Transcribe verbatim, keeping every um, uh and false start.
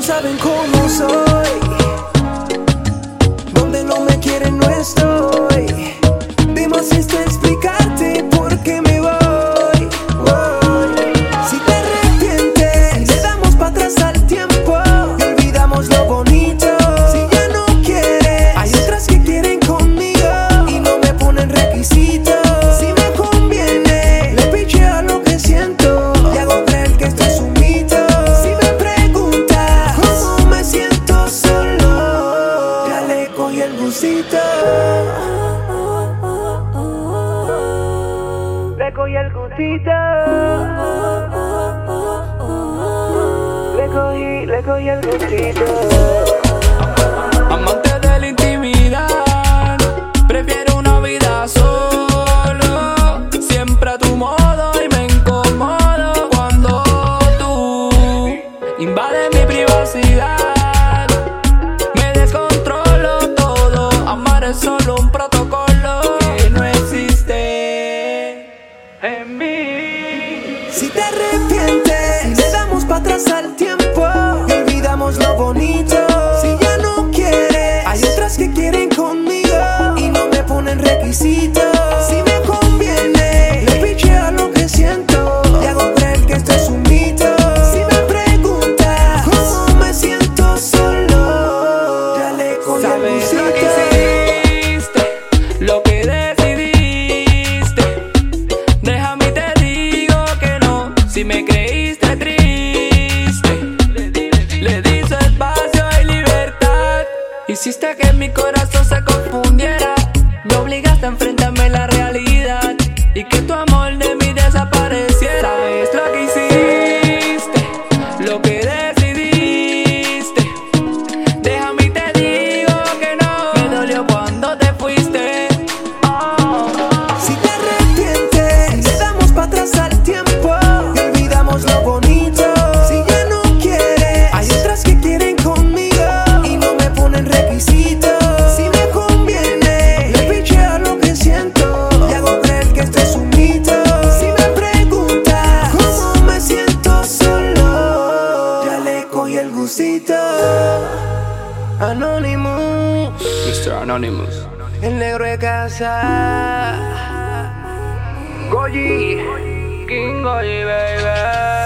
saben cómo soy. Donde no me quieren no estoy. Dime si esto explicarte por qué me voy, voy. Si te arrepientes, le damos para atrás al tiempo y olvidamos lo bonito. Si ya no quieres, hay otras que quieren conmigo y no me ponen requisitos. Si me conviene, le picheo lo que siento y hago creer que esto es un mito. Si me preguntas cómo me siento solo, ya le cogí el gustito. Le cogí el gustito. Le cogí, le cogí el gustito. Amante de la intimidad, prefiero una vida solo. Siempre a tu modo y me incomodo cuando tú invades mi privacidad. Me descontrolo todo, amar es solo un protocolo que no existe en mí. Si te arrepientes, le damos para atrás al tiempo y olvidamos lo bonito. Si ya no quieres, hay otras que quieren conmigo y no me ponen requisitos. Si me conviene, le picheo lo que siento y hago creer que esto es un mito. Si me preguntas cómo me siento solo, ya le cogí el Sabes lo que gustito. hiciste, lo que decidiste. Déjame y te digo que no, si me creíste triste. Le di su espacio y libertad. Hiciste que mi corazón se confundiera. Me obligaste a enfrentarme la realidad y que tu amor de mí desapareciera. Sabes lo que hiciste, lo que decidiste. Déjame y te digo que no, me dolió cuando te fuiste. Oh. Si te arrepientes, le damos para atrás al tiempo y olvidamos lo bonito. Si ya no quieres, hay otras que quieren conmigo y no me ponen requisitos. Si me conviene, le picheo lo que siento y hago creer que esto es un mito. Si me preguntas cómo me siento solo, ya le cogí el gustito. Anonymous, mister Anonymous. el negro de casa. Goyi, King Goyi, baby.